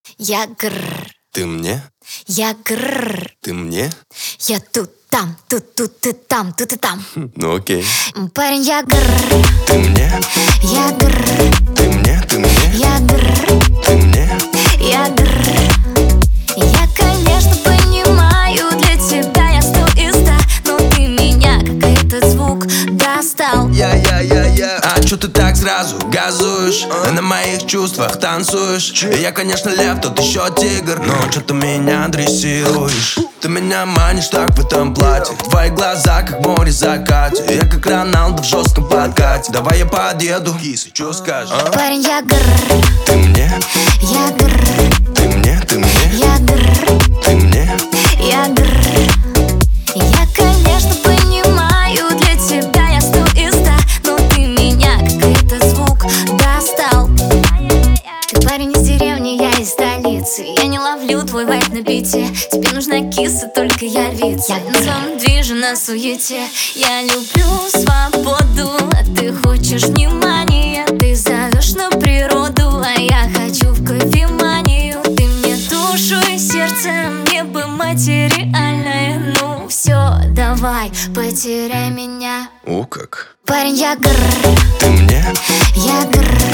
Я грррр. Ты мне? Я грррр. Ты мне? Я тут, там, тут и там, тут и там. Ну окей. Парень, я грррр. Ты мне? Я грррр. Ты мне? Ты мне? Я грррр. Ты мне? Я грррр. Я, конечно, понимаю, для тебя я 100 из 100, но ты меня, как этот звук, достал. Я. А чё ты так сразу газуешь? На моих чувствах танцуешь. Я, конечно, лев, тут еще тигр, но чё ты меня дрессируешь? Ты меня манишь так в этом платье. Твои глаза, как море закате. Я как Роналду в жестком подкате. Давай я подъеду, кисы, чё скажешь? Парень, я грррр. Ты мне? Я грррр. Ты мне? Ты мне? Я грррр. Ты мне? Я грррр. Я, конечно, понимаю, для тебя я 100 из 100, но ты меня, как этот звук, достал. Ты парень из деревни, я из столицы. Я не ловлю твой вайб на бите. Тебе нужна киса, только я львица. Я на своем движе, на суете. Я люблю свободу, а ты хочешь внимания. Ты зовешь на природу, а я хочу в кофеманию. Ты мне душу и сердце, мне бы материальное. Ну все, давай, потеряй меня. О, как. Парень, я грррр. Ты мне? Я грррр.